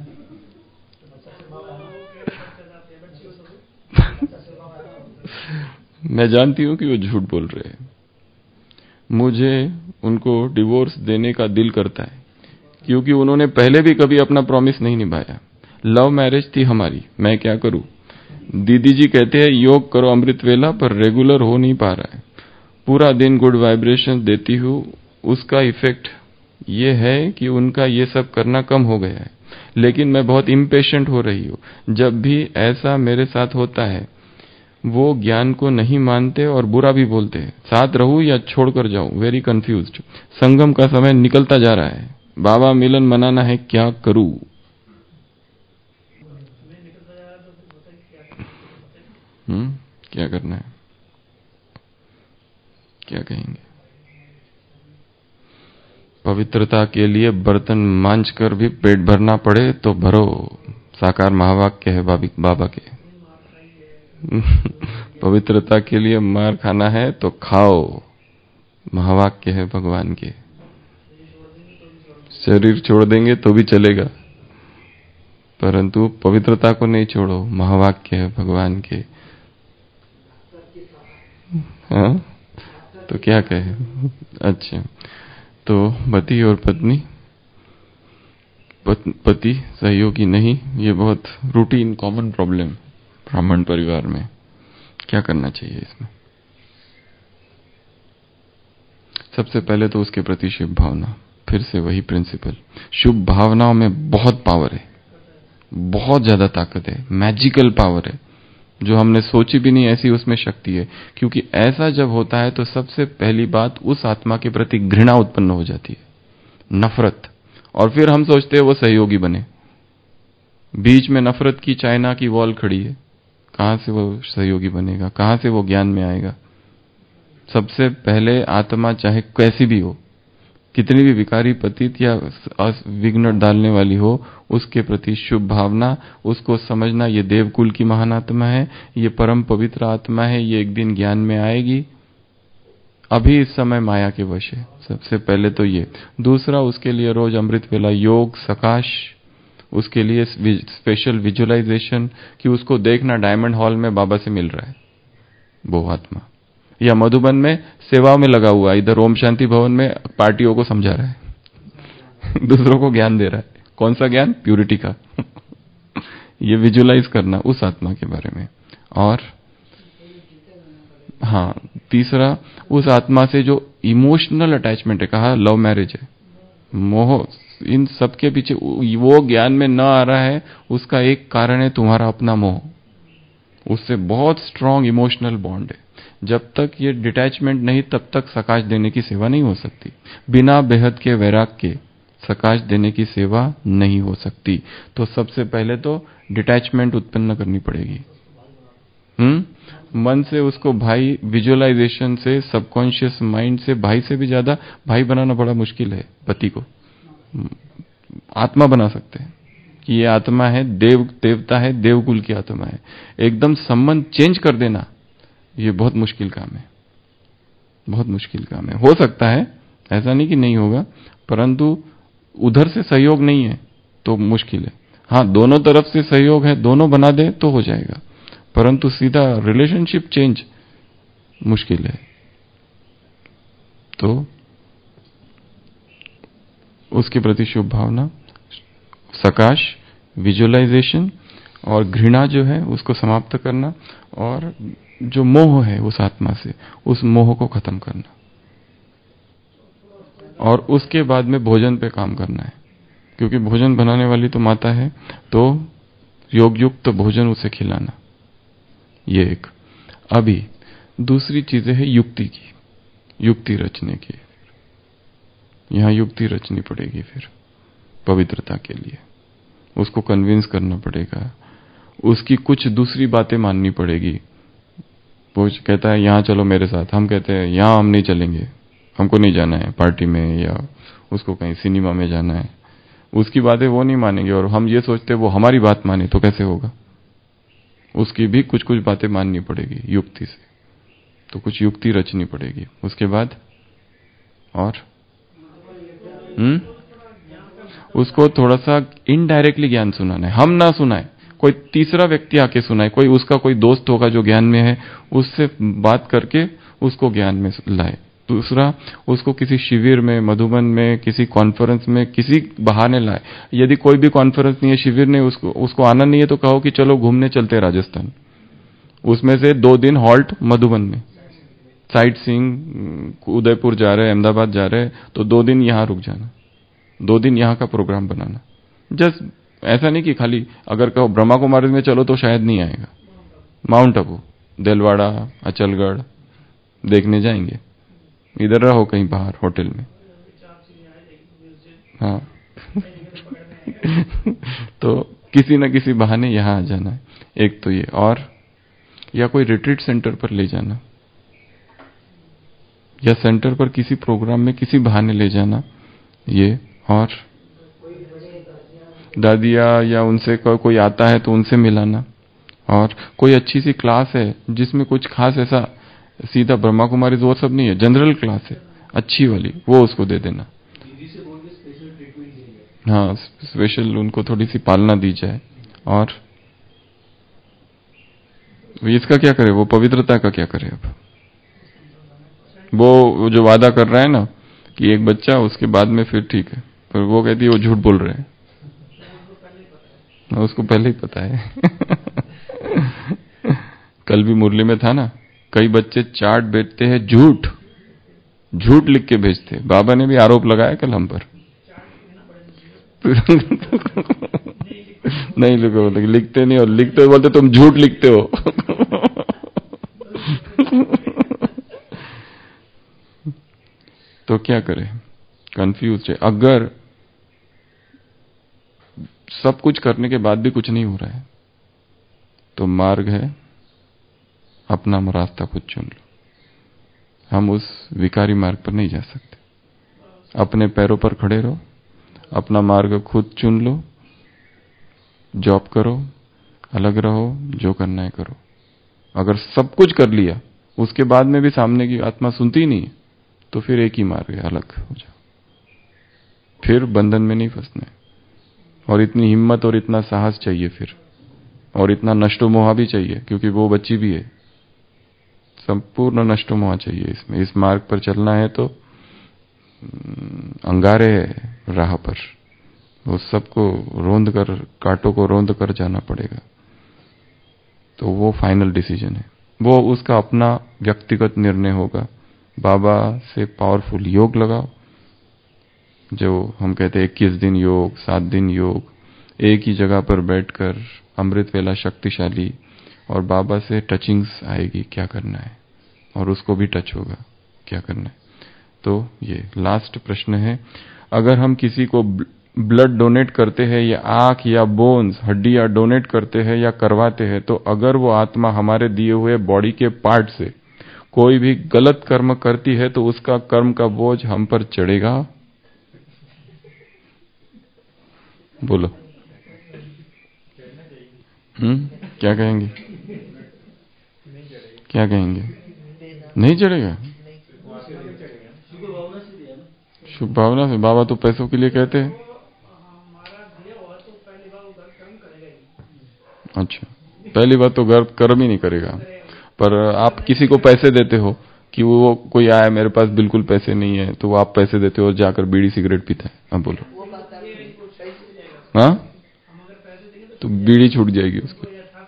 मैं जानती हूँ कि वो झूठ बोल रहे हैं। मुझे उनको डिवोर्स देने का दिल करता है क्योंकि उन्होंने पहले भी कभी अपना प्रॉमिस नहीं निभाया। लव मैरिज थी हमारी, मैं क्या करूं? दीदी जी कहते हैं योग करो अमृत वेला, पर रेगुलर हो नहीं पा रहा है। पूरा दिन गुड वाइब्रेशन देती हूँ, उसका इफेक्ट ये है कि उनका ये सब करना कम हो गया है, लेकिन मैं बहुत इम्पेशेंट हो रही हूँ। जब भी ऐसा मेरे साथ होता है वो ज्ञान को नहीं मानते और बुरा भी बोलते हैं। साथ रहूं या छोड़कर जाऊं? Very confused. संगम का समय निकलता जा रहा है, बाबा मिलन मनाना है, क्या करूं? क्या करना है? क्या कहेंगे? पवित्रता के लिए बर्तन मांझ कर भी पेट भरना पड़े तो भरो, साकार महावाक्य है बाबा के। पवित्रता के लिए मार खाना है तो खाओ, महावाक्य है भगवान के। शरीर छोड़ देंगे तो भी चलेगा, परंतु पवित्रता को नहीं छोड़ो, महावाक्य है भगवान के। हाँ, तो क्या कहे। अच्छा, तो पति और पत्नी, पति सहयोगी नहीं, ये बहुत रूटीन कॉमन प्रॉब्लम ब्राह्मण परिवार में। क्या करना चाहिए इसमें? सबसे पहले तो उसके प्रति शुभ भावना, फिर से वही प्रिंसिपल। शुभ भावनाओं में बहुत पावर है, बहुत ज्यादा ताकत है, मैजिकल पावर है, जो हमने सोची भी नहीं ऐसी उसमें शक्ति है। क्योंकि ऐसा जब होता है तो सबसे पहली बात उस आत्मा के प्रति घृणा उत्पन्न हो जाती है, नफरत, और फिर हम सोचते हैं वो सहयोगी बने। बीच में नफरत की चाइना की वॉल खड़ी है, कहां से वो सहयोगी बनेगा, कहां से वो ज्ञान में आएगा। सबसे पहले आत्मा चाहे कैसी भी हो, कितनी भी विकारी पतित या विघ्न डालने वाली हो, उसके प्रति शुभ भावना, उसको समझना ये देवकुल की महान आत्मा है, ये परम पवित्र आत्मा है, ये एक दिन ज्ञान में आएगी, अभी इस समय माया के वश है। सबसे पहले तो ये। दूसरा, उसके लिए रोज अमृत वेला योग, सकाश, उसके लिए स्पेशल विजुअलाइजेशन कि उसको देखना डायमंड हॉल में बाबा से मिल रहा है वो आत्मा, या मधुबन में सेवा में लगा हुआ, इधर ओम शांति भवन में पार्टियों को समझा रहा है दूसरों को ज्ञान दे रहा है। कौन सा ज्ञान? प्यूरिटी का ये विजुअलाइज करना उस आत्मा के बारे में। और हाँ, तीसरा, उस आत्मा से जो इमोशनल अटैचमेंट है, कहा लव मैरिज है, मोह, इन सब के पीछे वो ज्ञान में न आ रहा है, उसका एक कारण है तुम्हारा अपना मोह। उससे बहुत स्ट्रांग इमोशनल बॉन्ड है। जब तक ये डिटैचमेंट नहीं, तब तक सकाश देने की सेवा नहीं हो सकती। बिना बेहद के वैराग के सकाश देने की सेवा नहीं हो सकती। तो सबसे पहले तो डिटैचमेंट उत्पन्न करनी पड़ेगी। मन से उसको भाई, विजुअलाइजेशन से, सबकॉन्शियस माइंड से, भाई से भी ज्यादा भाई बनाना बड़ा मुश्किल है। पति को आत्मा बना सकते हैं कि ये आत्मा है, देवता है, देवकुल की आत्मा है। एकदम संबंध चेंज कर देना ये बहुत मुश्किल काम है, बहुत मुश्किल काम है। हो सकता है, ऐसा नहीं कि नहीं होगा, परंतु उधर से सहयोग नहीं है तो मुश्किल है। हाँ, दोनों तरफ से सहयोग है, दोनों बना दे तो हो जाएगा, परंतु सीधा रिलेशनशिप चेंज मुश्किल है। तो उसके प्रति शुभ भावना, सकाश, विजुअलाइजेशन, और घृणा जो है उसको समाप्त करना, और जो मोह है उस आत्मा से, उस मोह को खत्म करना, और उसके बाद में भोजन पे काम करना है। क्योंकि भोजन बनाने वाली तो माता है, तो योग युक्त भोजन उसे खिलाना, ये एक। अभी दूसरी चीजें है युक्ति की, युक्ति रचने की। यहां युक्ति रचनी पड़ेगी फिर पवित्रता के लिए। उसको कन्विंस करना पड़ेगा, उसकी कुछ दूसरी बातें माननी पड़ेगी। वो कहता है यहां चलो मेरे साथ, हम कहते हैं यहां हम नहीं चलेंगे, हमको नहीं जाना है पार्टी में, या उसको कहीं सिनेमा में जाना है। उसकी बातें वो नहीं मानेंगे, और हम ये सोचते वो हमारी बात माने तो कैसे होगा। उसकी भी कुछ कुछ बातें माननी पड़ेगी युक्ति से। तो कुछ युक्ति रचनी पड़ेगी। उसके बाद और उसको थोड़ा सा इनडायरेक्टली ज्ञान सुनाना है, हम ना सुनाए, कोई तीसरा व्यक्ति आके सुनाए, कोई उसका कोई दोस्त होगा जो ज्ञान में है, उससे बात करके उसको ज्ञान में लाए। दूसरा, उसको किसी शिविर में, मधुबन में, किसी कॉन्फ्रेंस में, किसी बहाने लाए। यदि कोई भी कॉन्फ्रेंस नहीं है, शिविर नहीं, उसको आना नहीं है, तो कहो कि चलो घूमने चलते हैं राजस्थान। उसमें से 2 दिन हॉल्ट मधुबन में, साइट सीइंग, उदयपुर जा रहे, अहमदाबाद जा रहे, तो 2 दिन यहां रुक जाना, 2 दिन यहां का प्रोग्राम बनाना। जस्ट ऐसा नहीं कि खाली अगर कहो ब्रह्मा कुमारी में चलो तो शायद नहीं आएगा। माउंट आबू, देलवाड़ा, अचलगढ़ देखने जाएंगे, इधर रहो कहीं बाहर होटल में। हाँ तो किसी न किसी बहाने यहां आ जाना है, एक तो ये। और या कोई रिट्रीट सेंटर पर ले जाना, या सेंटर पर किसी प्रोग्राम में किसी बहाने ले जाना, ये। और दादिया या उनसे कोई आता है तो उनसे मिलाना। और कोई अच्छी सी क्लास है जिसमें कुछ खास ऐसा सीधा ब्रह्मा कुमारी वो सब नहीं है, जनरल क्लास है अच्छी वाली, वो उसको दे देना। हाँ, स्पेशल उनको थोड़ी सी पालना दी जाए। और इसका क्या करे, वो पवित्रता का क्या करे? अब वो जो वादा कर रहा है ना कि एक बच्चा, उसके बाद में फिर ठीक है, पर वो कहती है वो झूठ बोल रहे हैं। उसको पहले ही पता है। कल भी मुरली में था ना, कई बच्चे चार्ट बेचते हैं, झूठ झूठ लिख के भेजते। बाबा ने भी आरोप लगाया कल हम पर। नहीं लिखो, लिखते नहीं, और लिखते हो बोलते तुम झूठ लिखते हो। तो क्या करें, कंफ्यूज है। अगर सब कुछ करने के बाद भी कुछ नहीं हो रहा है, तो मार्ग है अपना रास्ता खुद चुन लो। हम उस विकारी मार्ग पर नहीं जा सकते। अपने पैरों पर खड़े रहो, अपना मार्ग खुद चुन लो, जॉब करो, अलग रहो, जो करना है करो। अगर सब कुछ कर लिया, उसके बाद में भी सामने की आत्मा सुनती ही नहीं, तो फिर एक ही मार्ग है, अलग हो जाओ। फिर बंधन में नहीं फंसना है। और इतनी हिम्मत और इतना साहस चाहिए फिर, और इतना नष्टो मोहा भी चाहिए, क्योंकि वो बच्ची भी है। संपूर्ण नष्टो मोहा चाहिए इसमें। इस मार्ग पर चलना है तो अंगारे राह पर वो सबको रोंद कर, कांटों को रोंद कर जाना पड़ेगा। तो वो फाइनल डिसीजन है, वो उसका अपना व्यक्तिगत निर्णय होगा। बाबा से पावरफुल योग लगाओ, जो हम कहते हैं 21 दिन योग, 7 दिन योग, एक ही जगह पर बैठकर अमृत वेला शक्तिशाली, और बाबा से टचिंग्स आएगी क्या करना है, और उसको भी टच होगा क्या करना है। तो ये लास्ट प्रश्न है, अगर हम किसी को ब्लड डोनेट करते हैं, या आंख या बोन्स हड्डियां डोनेट करते हैं या करवाते हैं, तो अगर वो आत्मा हमारे दिए हुए बॉडी के पार्ट से कोई भी गलत कर्म करती है, तो उसका कर्म का बोझ हम पर चढ़ेगा? बोलो। क्या कहेंगे? क्या कहेंगे? नहीं चढ़ेगा। शुभ भावना से। बाबा तो पैसों के लिए कहते हैं। अच्छा, पहली बात तो गर्व कर्म ही नहीं करेगा। पर आप किसी को पैसे देते हो कि वो कोई आया मेरे पास बिल्कुल पैसे नहीं है, तो आप पैसे देते हो, जाकर बीड़ी सिगरेट पीता है। अब बोलो, हाँ? तो बीड़ी छूट जाएगी उसकी।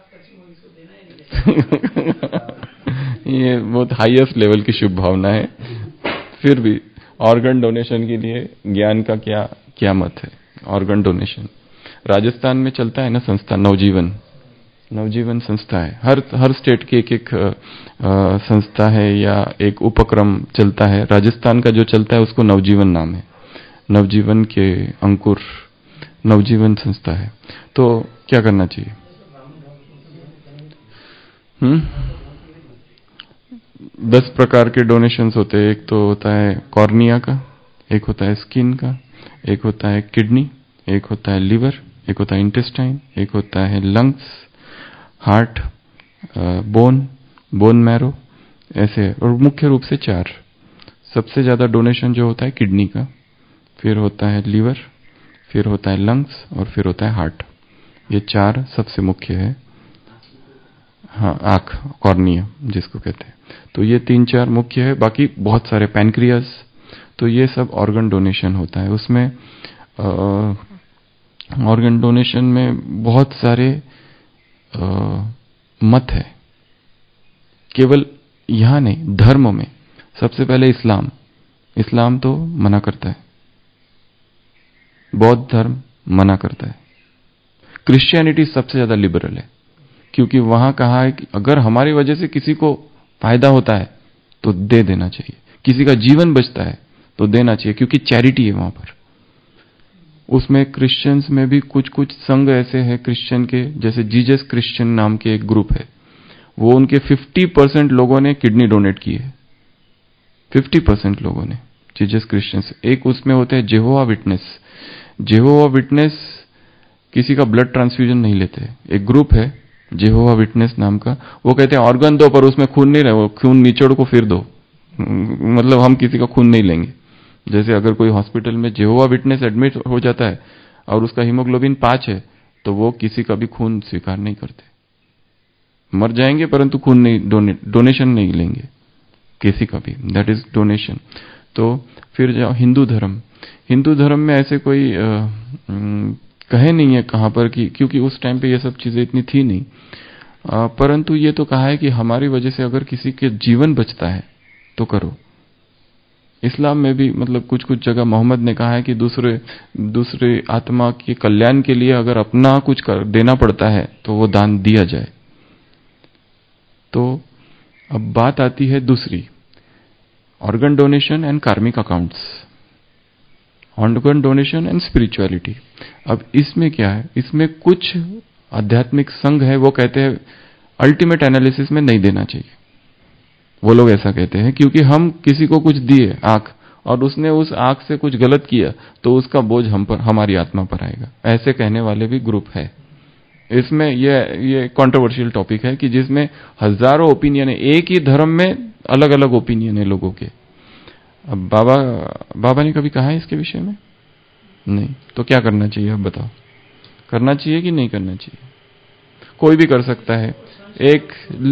ये बहुत हाईएस्ट लेवल की शुभ भावना है। फिर भी ऑर्गन डोनेशन के लिए ज्ञान का क्या क्या मत है? ऑर्गन डोनेशन राजस्थान में चलता है ना संस्था, नवजीवन। नवजीवन संस्था है, हर स्टेट की एक एक संस्था है या एक उपक्रम चलता है। राजस्थान का जो चलता है उसको नवजीवन नाम है, नवजीवन के अंकुर नवजीवन संस्था है। तो क्या करना चाहिए? 10 प्रकार के डोनेशंस होते हैं। एक तो होता है कॉर्निया का, एक होता है स्किन का, एक होता है किडनी, एक होता है लिवर, एक होता है इंटेस्टाइन, एक होता है lungs, heart, bone, bone marrow, ऐसे। और मुख्य रूप से 4। सबसे ज्यादा डोनेशन जो होता है किडनी का, फिर होता है लीवर, फिर होता है लंग्स, और फिर होता है हार्ट। ये 4 सबसे मुख्य है। हाँ, आंख, कॉर्निया जिसको कहते हैं। तो ये 3-4 मुख्य है, बाकी बहुत सारे, पैनक्रियास। तो ये सब ऑर्गन डोनेशन होता है। उसमें ऑर्गन डोनेशन में बहुत सारे मत है, केवल यहां नहीं, धर्म में। सबसे पहले इस्लाम तो मना करता है, बौद्ध धर्म मना करता है, क्रिश्चियनिटी सबसे ज्यादा लिबरल है, क्योंकि वहां कहा है कि अगर हमारी वजह से किसी को फायदा होता है तो दे देना चाहिए, किसी का जीवन बचता है तो देना चाहिए, क्योंकि चैरिटी है वहां पर। उसमें क्रिश्चियंस में भी कुछ कुछ संघ ऐसे हैं क्रिश्चियन के, जैसे जीसस क्रिश्चियन नाम के एक ग्रुप है, वो उनके 50% लोगों ने किडनी डोनेट की है। 50% लोगों ने, जीसस क्रिश्चियंस। एक उसमें होते हैं जेहोवा विटनेस। जेहोवा विटनेस किसी का ब्लड ट्रांसफ्यूजन नहीं लेते। एक ग्रुप है जेहोवा विटनेस नाम का, वो कहते हैं ऑर्गन दो पर उसमें खून नहीं रहे, वो खून निचोड़ को फिर दो। मतलब हम किसी का खून नहीं लेंगे। जैसे अगर कोई हॉस्पिटल में जेहोवा विटनेस एडमिट हो जाता है, और उसका हीमोग्लोबिन 5 है, तो वो किसी का भी खून स्वीकार नहीं करते, मर जाएंगे परंतु खून नहीं, डोनेशन नहीं लेंगे किसी का भी, दैट इज डोनेशन। तो फिर जाओ हिंदू धर्म में ऐसे कोई कहे नहीं है कहां पर कि, क्योंकि उस टाइम पे ये सब चीजें इतनी थी नहीं, परंतु ये तो कहा है कि हमारी वजह से अगर किसी के जीवन बचता है तो करो। इस्लाम में भी मतलब कुछ कुछ जगह मोहम्मद ने कहा है कि दूसरे आत्मा के कल्याण के लिए अगर अपना कुछ देना पड़ता है तो वो दान दिया जाए। तो अब बात आती है दूसरी, organ donation and karmic accounts, organ donation and spirituality. अब इसमें क्या है, इसमें कुछ आध्यात्मिक संघ है वो कहते हैं अल्टीमेट एनालिसिस में नहीं देना चाहिए। वो लोग ऐसा कहते हैं क्योंकि हम किसी को कुछ दिए आंख, और उसने उस आंख से कुछ गलत किया तो उसका बोझ हम पर, हमारी आत्मा पर आएगा। ऐसे कहने वाले भी ग्रुप है। इसमें ये कंट्रोवर्शियल टॉपिक है कि जिसमें हजारों ओपिनियन है, एक ही धर्म में अलग अलग ओपिनियन है लोगों के। अब बाबा ने कभी कहा है इसके विषय में? नहीं। तो क्या करना चाहिए अब बताओ, करना चाहिए कि नहीं करना चाहिए? कोई भी कर सकता है। एक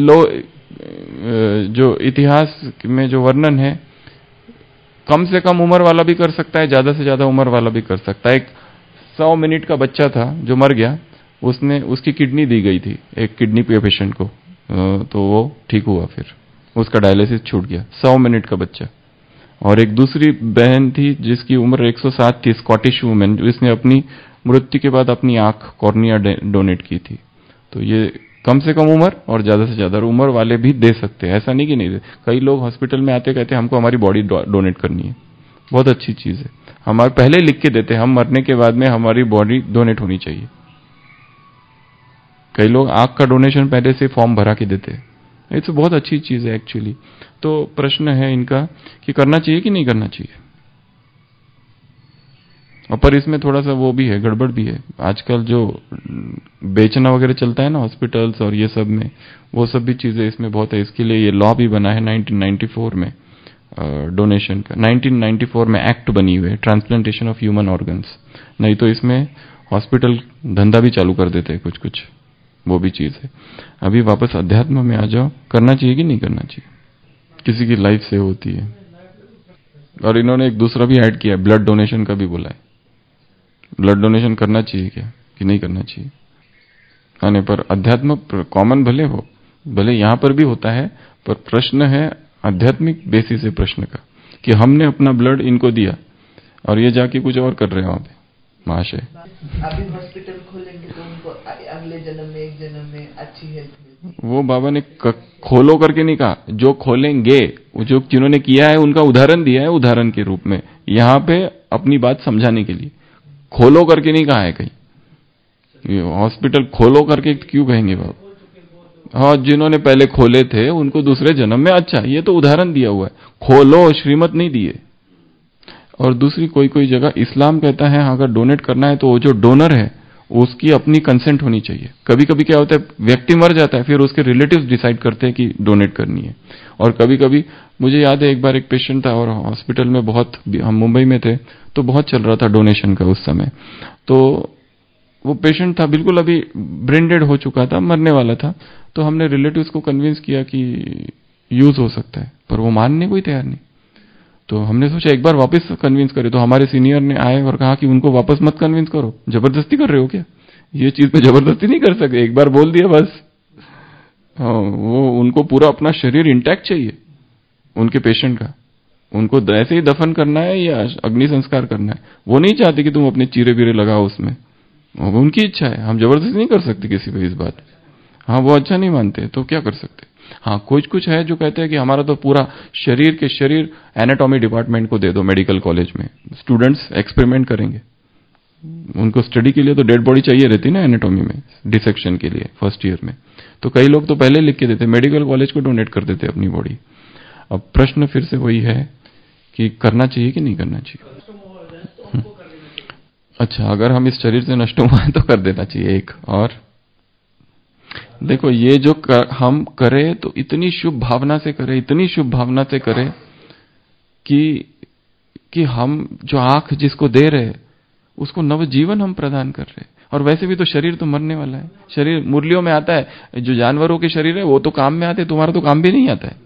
जो इतिहास में जो वर्णन है, कम से कम उम्र वाला भी कर सकता है, ज्यादा से ज्यादा उम्र वाला भी कर सकता है। एक 100 मिनट का बच्चा था जो मर गया, उसकी किडनी दी गई थी एक किडनी पेशेंट को, तो वो ठीक हुआ, फिर उसका डायलिसिस छूट गया। 100 मिनट का बच्चा। और एक दूसरी बहन थी जिसकी उम्र 107 थी, स्कॉटिश वुमेन, जिसने अपनी मृत्यु के बाद अपनी आंख कॉर्निया डोनेट की थी। तो ये कम से कम उम्र और ज्यादा से ज्यादा उम्र वाले भी दे सकते हैं, ऐसा नहीं कि नहीं दे। कई लोग हॉस्पिटल में आते कहते हैं हमको हमारी बॉडी डोनेट करनी है, बहुत अच्छी चीज है। हमारे पहले लिख के देते हैं हम मरने के बाद में हमारी बॉडी डोनेट होनी चाहिए। कई लोग आंख का डोनेशन पहले से फॉर्म भरा के देते हैं, ये तो बहुत अच्छी चीज है एक्चुअली। तो प्रश्न है इनका कि करना चाहिए कि नहीं करना चाहिए। और पर इसमें थोड़ा सा वो भी है, गड़बड़ भी है। आजकल जो बेचना वगैरह चलता है ना हॉस्पिटल्स और ये सब में, वो सब भी चीजें इसमें बहुत है। इसके लिए ये लॉ भी बना है 1994 में, डोनेशन का 1994 में एक्ट बनी हुई है, ट्रांसप्लांटेशन ऑफ ह्यूमन ऑर्गन्स। नहीं तो इसमें हॉस्पिटल धंधा भी चालू कर देते हैं कुछ कुछ, वो भी चीज है। अभी वापस अध्यात्म में आ जाओ, करना चाहिए कि नहीं करना चाहिए? किसी की लाइफ सेव होती है। और इन्होंने एक दूसरा भी ऐड किया, ब्लड डोनेशन का भी बोला है। ब्लड डोनेशन करना चाहिए क्या कि नहीं करना चाहिए? आने पर अध्यात्म कॉमन भले हो, भले यहां पर भी होता है, पर प्रश्न है आध्यात्मिक बेसिस है प्रश्न का, कि हमने अपना ब्लड इनको दिया और ये जाके कुछ और कर रहे हैं वहां पे। महाशय
अभी हॉस्पिटल खोलेंगे तो उनको अगले जन्म में, एक जन्म में अच्छी हेल्थ।
वो बाबा ने खोलो करके नहीं कहा, जो खोलेंगे, जो जिन्होंने किया है उनका उदाहरण दिया है, उदाहरण के रूप में यहां पे अपनी बात समझाने के लिए। खोलो करके नहीं कहा है कहीं। हॉस्पिटल खोलो करके क्यों कहेंगे बाबा? हाँ, जिन्होंने पहले खोले थे उनको दूसरे जन्म में, अच्छा ये तो उदाहरण दिया हुआ है, खोलो, श्रीमत नहीं दिए। और दूसरी कोई कोई जगह इस्लाम कहता है अगर डोनेट करना है तो वो जो डोनर है उसकी अपनी कंसेंट होनी चाहिए। कभी कभी क्या होता है, व्यक्ति मर जाता है, फिर उसके रिलेटिव्स डिसाइड करते हैं कि डोनेट करनी है। और कभी कभी मुझे याद है एक बार एक पेशेंट था और हॉस्पिटल में बहुत, हम मुंबई में थे तो बहुत चल रहा था डोनेशन का उस समय। तो वो पेशेंट था बिल्कुल अभी ब्रेन डेड हो चुका था, मरने वाला था। तो हमने रिलेटिव्स को कन्विंस किया कि यूज हो सकता है, पर वो मानने को ही तैयार नहीं। तो हमने सोचा एक बार वापस कन्विंस करें, तो हमारे सीनियर ने आए और कहा कि उनको वापस मत कन्विंस करो, जबरदस्ती कर रहे हो क्या? ये चीज में जबरदस्ती नहीं कर सकते, एक बार बोल दिया बस। हाँ, वो उनको पूरा अपना शरीर इंटैक्ट चाहिए उनके पेशेंट का, उनको ऐसे ही दफन करना है या अग्नि संस्कार करना है। वो नहीं चाहते कि तुम अपने चीरे बीरे लगाओ उसमें, उनकी इच्छा है, हम जबरदस्ती नहीं कर सकते किसी पे इस बात। हाँ, वो अच्छा नहीं मानते तो क्या कर सकते। हाँ, कुछ है जो कहते हैं कि हमारा तो पूरा शरीर के शरीर एनाटॉमी डिपार्टमेंट को दे दो, मेडिकल कॉलेज में स्टूडेंट्स एक्सपेरिमेंट करेंगे। उनको स्टडी के लिए तो डेड बॉडी चाहिए रहती ना एनाटॉमी में, डिसेक्शन के लिए फर्स्ट ईयर में। तो कई लोग तो पहले लिख के देते, मेडिकल कॉलेज को डोनेट कर देते अपनी बॉडी। अब प्रश्न फिर से वही है कि करना चाहिए कि नहीं करना चाहिए। अच्छा, अगर हम इस शरीर से नष्ट हुआ है तो कर देना चाहिए। एक और देखो, ये जो हम करें तो इतनी शुभ भावना से करें, इतनी शुभ भावना से करें कि हम जो आंख जिसको दे रहे उसको नवजीवन हम प्रदान कर रहे हैं। और वैसे भी तो शरीर तो मरने वाला है, शरीर मुरलियों में आता है, जो जानवरों के शरीर है वो तो काम में आते, तुम्हारा तो काम भी नहीं आता है।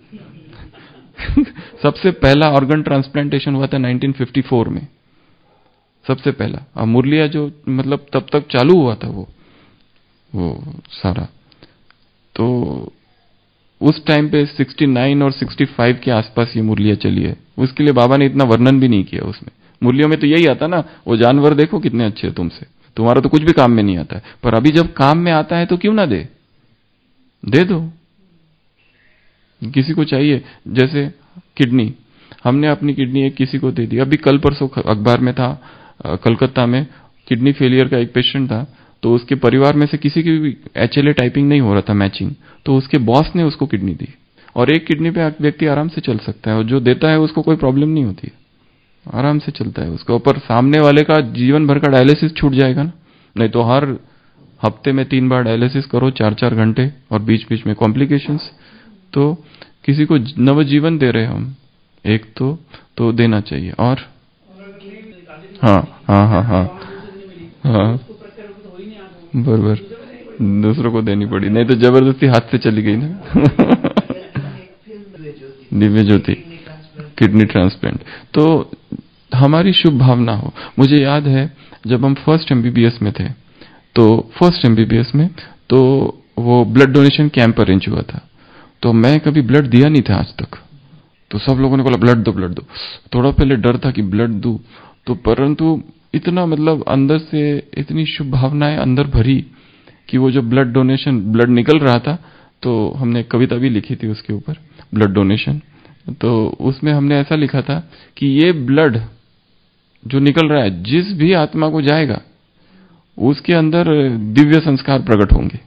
सबसे पहला ऑर्गन ट्रांसप्लांटेशन हुआ था 1954 में, सबसे पहला। और मुरलिया जो मतलब तब तक चालू हुआ था वो सारा, तो उस टाइम पे 69 और 65 के आसपास ये मुरलिया चली है। उसके लिए बाबा ने इतना वर्णन भी नहीं किया उसमें। मुरलियों में तो यही आता ना, वो जानवर देखो कितने अच्छे हैं तुमसे, तुम्हारा तो कुछ भी काम में नहीं आता है, पर अभी जब काम में आता है तो क्यों ना दे दो। किसी को चाहिए, जैसे किडनी, हमने अपनी किडनी एक किसी को दे दी। अभी कल परसों अखबार में था, कलकत्ता में किडनी फेलियर का एक पेशेंट था, तो उसके परिवार में से किसी की भी HLA टाइपिंग नहीं हो रहा था, मैचिंग, तो उसके बॉस ने उसको किडनी दी। और एक किडनी पे व्यक्ति आराम से चल सकता है, और जो देता है उसको कोई प्रॉब्लम नहीं होती है, आराम से चलता है उसको। पर सामने वाले का जीवन भर का डायलिसिस छूट जाएगा ना। नहीं तो हर हफ्ते में 3 बार डायलिसिस करो, 4-4 घंटे, और बीच बीच में कॉम्प्लिकेशंस। तो किसी को नवजीवन दे रहे हम, एक तो देना चाहिए। और हाँ हाँ हाँ हाँ हाँ, बराबर, दूसरों को देनी पड़ी, नहीं तो जबरदस्ती हाथ से चली गई ना। दिव्य ज्योति किडनी ट्रांसप्लांट। तो हमारी शुभ भावना हो। मुझे याद है जब हम फर्स्ट MBBS में थे, तो फर्स्ट MBBS में तो वो ब्लड डोनेशन कैंप अरेंज हुआ था, तो मैं कभी ब्लड दिया नहीं था आज तक। तो सब लोगों ने बोला ब्लड दो। थोड़ा पहले डर था कि ब्लड दूं, तो परंतु इतना मतलब अंदर से इतनी शुभ भावनाएं अंदर भरी कि वो जो ब्लड डोनेशन, ब्लड निकल रहा था, तो हमने कविता भी लिखी थी उसके ऊपर, ब्लड डोनेशन। तो उसमें हमने ऐसा लिखा था कि ये ब्लड जो निकल रहा है, जिस भी आत्मा को जाएगा उसके अंदर दिव्य संस्कार प्रकट होंगे।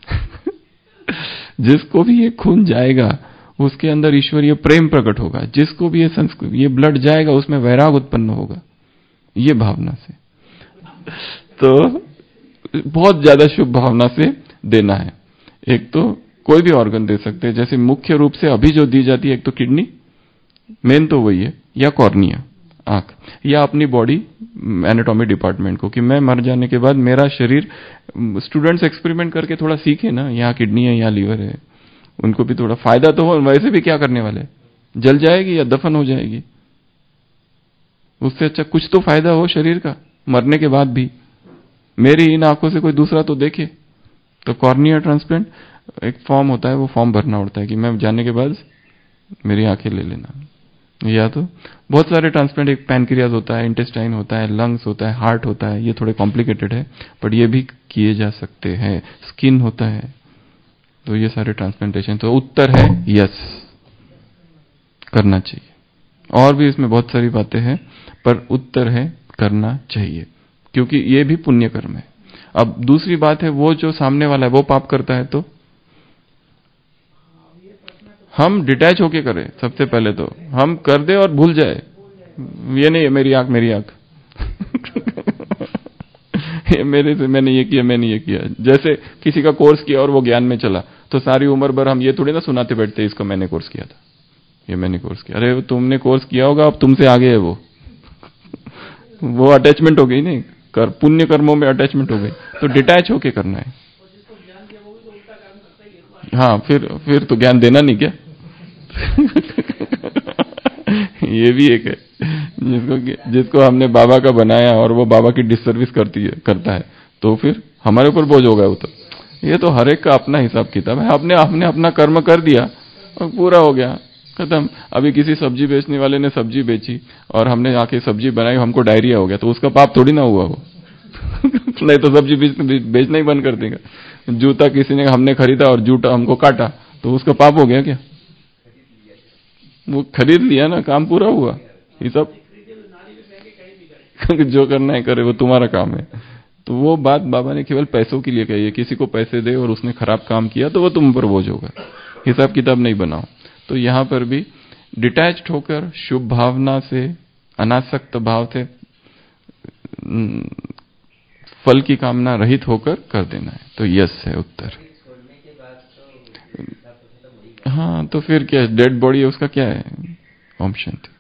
जिसको भी ये खून जाएगा उसके अंदर ईश्वरीय प्रेम प्रकट होगा, जिसको भी ये ब्लड जाएगा उसमें वैराग उत्पन्न होगा, ये भावना से। तो बहुत ज्यादा शुभ भावना से देना है। एक तो कोई भी ऑर्गन दे सकते हैं, जैसे मुख्य रूप से अभी जो दी जाती है, एक तो किडनी मेन तो वही है, या कॉर्निया आंख, या अपनी बॉडी एनाटॉमी डिपार्टमेंट को, कि मैं मर जाने के बाद मेरा शरीर, स्टूडेंट्स एक्सपेरिमेंट करके थोड़ा सीखे ना, यहाँ किडनी है यहाँ लीवर है, उनको भी थोड़ा फायदा तो हो। वैसे भी क्या करने वाले, जल जाएगी या दफन हो जाएगी, उससे अच्छा कुछ तो फायदा हो शरीर का मरने के बाद भी। मेरी इन आंखों से कोई दूसरा तो देखे। तो कॉर्निया ट्रांसप्लांट एक फॉर्म होता है, वो फॉर्म भरना होता है कि मैं जाने के बाद मेरी आंखें ले लेना। या तो बहुत सारे ट्रांसप्लांट, एक पैनक्रियाज होता है, इंटेस्टाइन होता है, लंग्स होता है, हार्ट होता है, ये थोड़े कॉम्प्लिकेटेड है, बट ये भी किए जा सकते हैं। स्किन होता है, तो ये सारे ट्रांसप्लांटेशन। तो उत्तर है यस, करना चाहिए। और भी इसमें बहुत सारी बातें हैं, पर उत्तर है करना चाहिए, क्योंकि ये भी पुण्य कर्म है। अब दूसरी बात है, वो जो सामने वाला है वो पाप करता है, तो हम डिटैच होके करें। सबसे पहले तो हम कर दे और भूल जाए, ये नहीं है मेरी आंख मेरी आंख। ये मेरे से, मैंने ये किया मैंने ये किया। जैसे किसी का कोर्स किया और वो ज्ञान में चला, तो सारी उम्र भर हम ये थोड़ी ना सुनाते बैठते, इसको मैंने कोर्स किया था, ये मैंने कोर्स किया। अरे तुमने कोर्स किया होगा, अब तुमसे आगे है वो अटैचमेंट हो गई नहीं, पुण्य कर्मों में अटैचमेंट हो गई। तो डिटैच होके करना है। हाँ, फिर तो ज्ञान देना नहीं क्या। ये भी एक है, जिसको हमने बाबा का बनाया और वो बाबा की डिसर्विस करता है, तो फिर हमारे ऊपर बोझ होगा वो। तो ये तो हर एक का अपना हिसाब किताब है। आपने अपना कर्म कर दिया और पूरा हो गया, खत्म। अभी किसी सब्जी बेचने वाले ने सब्जी बेची और हमने आके सब्जी बनाई, हमको डायरिया हो गया, तो उसका पाप थोड़ी ना हुआ वो। नहीं तो सब्जी बेचना ही बंद कर देगा। जूता किसी ने, हमने खरीदा और जूता हमको काटा, तो उसका पाप हो गया क्या? वो खरीद लिया ना, काम पूरा हुआ। ये सब जो करना है करे, वो तुम्हारा काम है। तो वो बात बाबा ने केवल पैसों के लिए कही है। किसी को पैसे दे और उसने खराब काम किया तो वो तुम पर बोझ होगा, हिसाब किताब नहीं बनाओ। तो यहां पर भी डिटैच्ड होकर, शुभ भावना से, अनासक्त भाव से, फल की कामना रहित होकर कर देना है। तो यस है उत्तर। हाँ, तो फिर क्या, डेड बॉडी है उसका क्या है? ओम शांति।